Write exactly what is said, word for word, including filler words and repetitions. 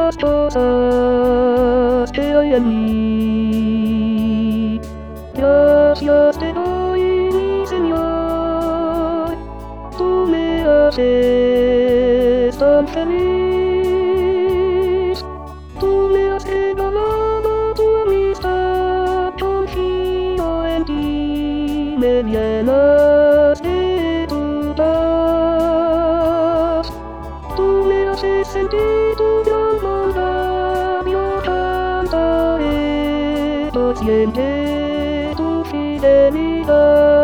las cosas que hay en mí. Gracias te doy, mi Señor, tú me haces tan feliz. Tú me has regalado tu amistad, confío en ti, me llenas de tu paz. Tú me haces sentir tu gran bondad, yo cantaré por siempre tu fidelidad.